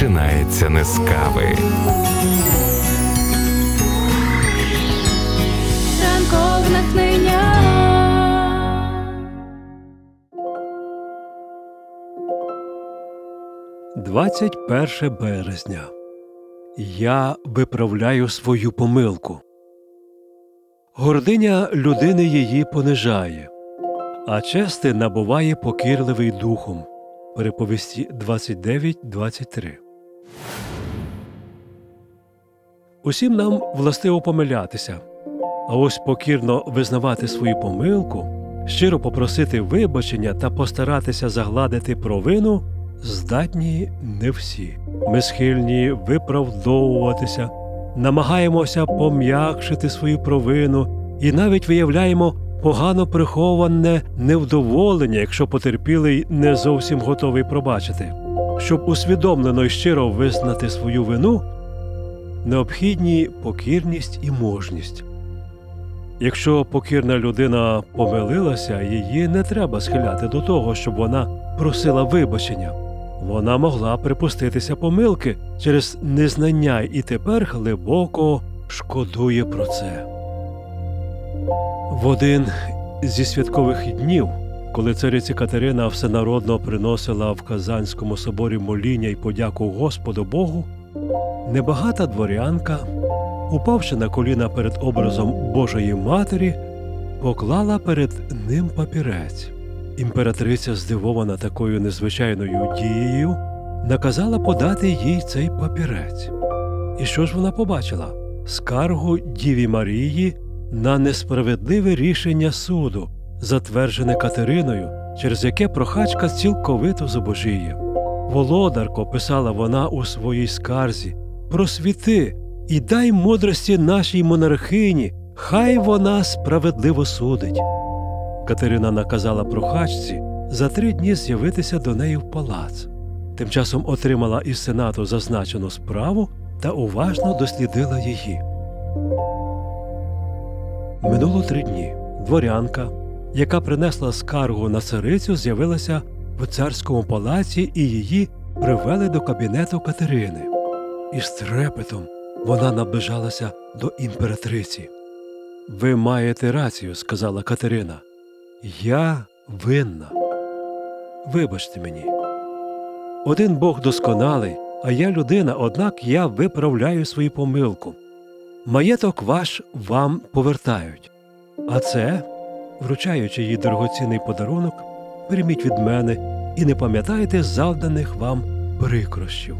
починається не з кави. Ранкове натхнення. 21 березня. Я виправляю свою помилку. Гординя людини її понижає, а чести набуває покірливий духом. Приповісті 29:23. Усім нам властиво помилятися, а ось покірно визнавати свою помилку, щиро попросити вибачення та постаратися загладити провину здатні не всі. Ми схильні виправдовуватися, намагаємося пом'якшити свою провину і навіть виявляємо погано приховане невдоволення, якщо потерпілий не зовсім готовий пробачити. Щоб усвідомлено й щиро визнати свою вину, необхідні покірність і мужність. Якщо покірна людина помилилася, її не треба схиляти до того, щоб вона просила вибачення. Вона могла припуститися помилки через незнання і тепер глибоко шкодує про це. В один зі святкових днів, коли цариця Катерина всенародно приносила в Казанському соборі моління й подяку Господу Богу, небагата дворянка, упавши на коліна перед образом Божої Матері, поклала перед ним папірець. Імператриця, здивована такою незвичайною дією, наказала подати їй цей папірець. І що ж вона побачила? Скаргу Діві Марії на несправедливе рішення суду, затверджене Катериною, через яке прохачка цілковито зубожіє. «Володарко», – писала вона у своїй скарзі, – «просвіти і дай мудрості нашій монархині, хай вона справедливо судить». Катерина наказала прохачці за 3 дні з'явитися до неї в палац. Тим часом отримала із сенату зазначену справу та уважно дослідила її. Минуло 3 дні. Дворянка, яка принесла скаргу на царицю, з'явилася в царському палаці і її привели до кабінету Катерини. Із трепетом вона наближалася до імператриці. «Ви маєте рацію», – сказала Катерина. «Я винна. Вибачте мені. Один Бог досконалий, а я людина, однак я виправляю свою помилку. Маєток ваш вам повертають. А це, вручаючи їй дорогоцінний подарунок, прийміть від мене і не пам'ятайте завданих вам прикрощів».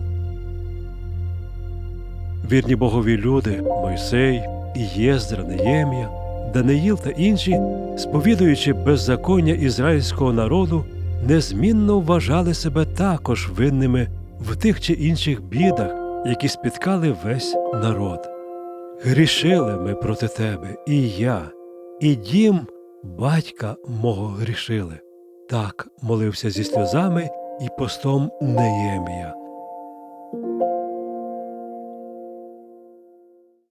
Вірні Богові люди Мойсей, Ієздра, Неємія, Даниїл та інші, сповідуючи беззаконня ізраїльського народу, незмінно вважали себе також винними в тих чи інших бідах, які спіткали весь народ. «Грішили ми проти тебе, і я, і дім батька мого грішили». Так молився зі сльозами і постом Неємія.